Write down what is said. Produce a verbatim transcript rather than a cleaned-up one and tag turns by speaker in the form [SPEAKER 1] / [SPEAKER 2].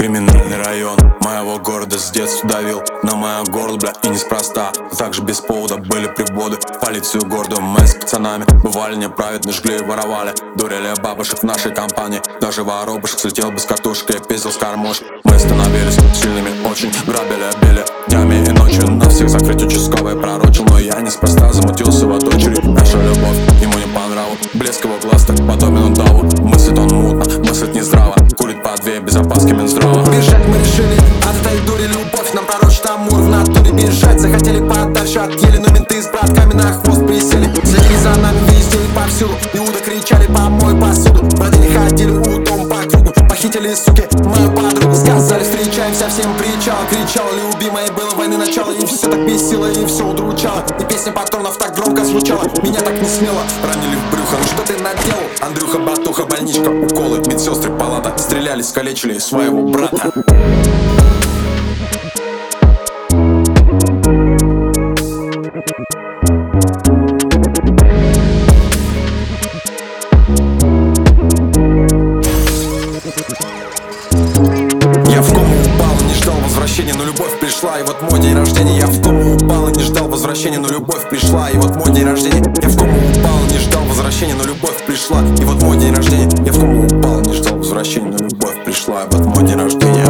[SPEAKER 1] Криминальный район моего города с детства давил на мое горло, бля, и неспроста. Также без повода были приводы в полицию гордую. Мы с пацанами бывали неправедны, жгли и воровали. Дурили бабушек в нашей компании. Даже воробушек слетел без картошки и пиздил с кормушек. Мы становились сильными очень, грабили, били днями и ночью. На всех закрыть участковые пророчил, но я неспроста замутился в дочери. Наша любовь ему не по нраву, блеск его глаз так подобен удаву. Мыслит он мутно, мыслит нездраво, курит по две без опаски Минздрава.
[SPEAKER 2] Бежать мы решили от этой дури, любовь нам пророчит Амур. В натуре бежать захотели подальше от ели, но менты с братками на хвост присели. Следили за нами везде и повсюду, Иуда кричали: помой посуду. Бродили, ходили у дома по кругу, похитили, суки, мою подругу. Сказали: встречаемся, всем кричал, кричал любимая, было войны начало. И все так бесило, и все удручало, и песня патронов так громко звучала. Меня так не смело ранили в брюхо. Ну что ты наделал, Андрюха, братуха, больничка, уколы, медсестры, палата. Стреляли, скалечили своего брата. Я в кому упал и не ждал возвращения, но любовь пришла, и вот мой день рождения. Я в кому упал и не ждал возвращения, но любовь пришла, и вот мой день рождения. Я в кому упал и не ждал возвращения, но любовь пришла, и вот мой день рождения. Я в кому упал и не ждал возвращения, но любовь пришла, и вот мой день рождения.